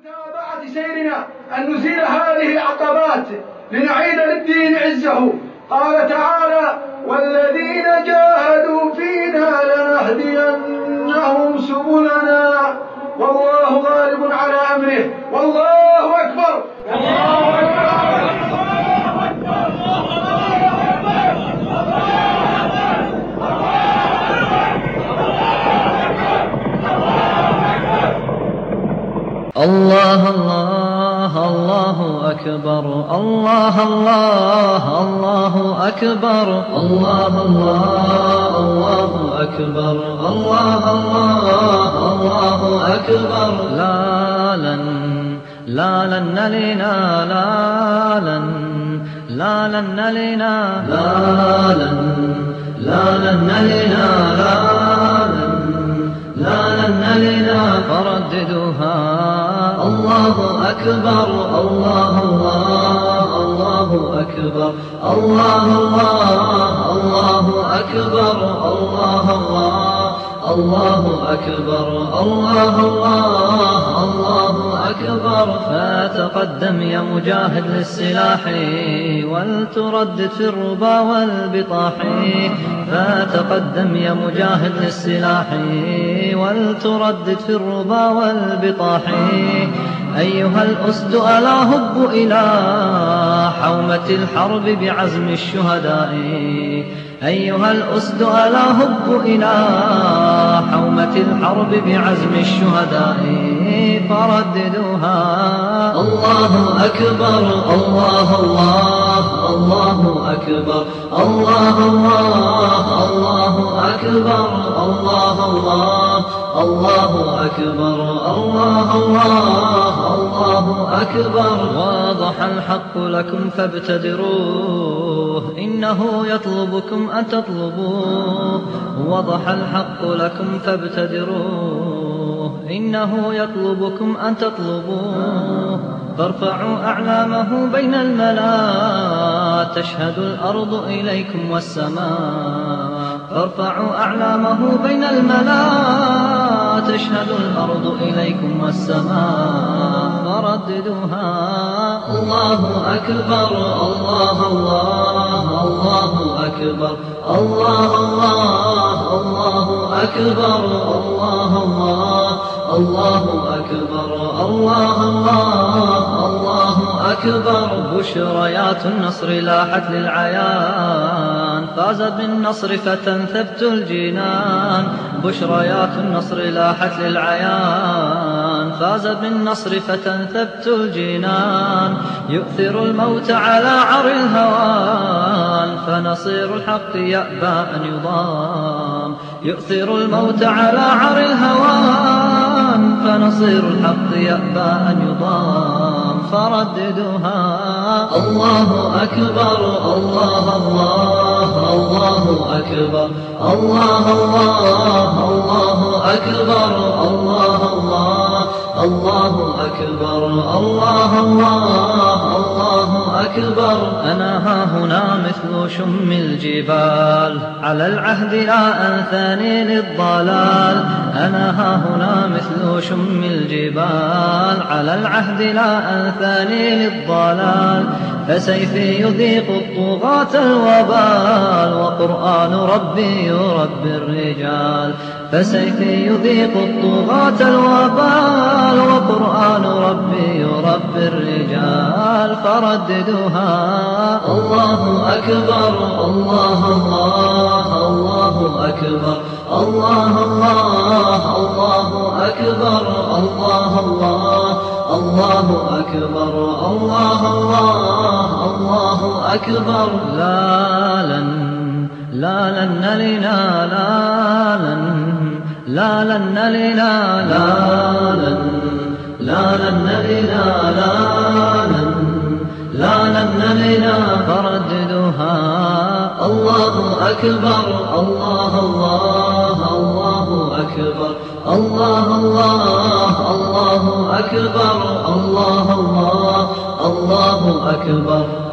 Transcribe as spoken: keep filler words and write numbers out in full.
متابعة سيرنا أن نزيل هذه العقبات لنعيد للدين عزه. قال تعالى: والذين جاهدوا فينا لنهدينهم سبلنا والله غالب على أمره والله أكبر. الله أكبر. الله الله الله أكبر. الله الله الله أكبر. الله الله الله أكبر. الله الله الله أكبر. لا لن لا لن نلينا لا لن لا لن نلينا لا لن لا لن نلينا لا لن لا لن نلينا فرددوها. الله أكبر. الله الله الله أكبر. الله الله الله أكبر. الله الله الله أكبر. الله الله الله أكبر. فتقدم يا مجاهد للسلاح ولتردد في الربا والبطاح. فتقدم يا مجاهد للسلاح ولتردد في الربا والبطاح. أيها الأسد ألا هب إلى حومة الحرب بعزم الشهداء. أيها الأسد ألا هب إلى حومة الحرب بعزم الشهداء فرددوها. الله أكبر. الله الله الله أكبر. الله الله الله أكبر. الله الله الله أكبر. الله الله الله أكبر. واضح الحق لكم فابتدروه إنه يطلبكم أن تطلبوه. وضح الحق لكم فابتدروه إنه يطلبكم أن تطلبوه. فارفعوا أعلامه بين الملا تشهد الأرض إليكم والسماء. فارفعوا أعلامه بين الملا تشهد الأرض إليكم والسماء فرددوها. الله أكبر. الله الله الله أكبر. الله الله الله أكبر. الله الله الله أكبر. الله الله الله أكبر. بشريات النصر لاحت للعيان فاز بالنصر فتى ثبت الجنان. بشريات النصر لاحت للعيان فاز بالنصر فتى ثبت الجنان. يؤثر الموت على عر الهوان فنصير الحق يأبى أن يضام. يؤثر الموت على عر الهوان فنصير الحق يأبى أن يضام فرددوها. الله أكبر. الله الله الله أكبر. الله الله الله أكبر. الله الله الله أكبر. الله الله الله أكبر. أنا ها هنا مثل شم الجبال على العهد لا أنثاني للضلال. أنا ها هنا مثل شم الجبال على العهد لا أنثاني للضلال. فسيفي يذيق الطغاة الوبال وقرآن ربي يربي الرجال. فسيفي يذيق الطغاة الوبال وقرآن ربي يربي الرجال فرددوها. الله أكبر. الله الله الله أكبر. الله الله الله أكبر. الله الله الله أكبر. الله الله الله أكبر. لا لن لا لن نلينا لا لن لا لن نلينا لا لن لا لن نلينا لا لن لا لن نلينا فرددوها. الله أكبر. الله الله الله أكبر. الله الله الله أكبر. الله الله الله أكبر.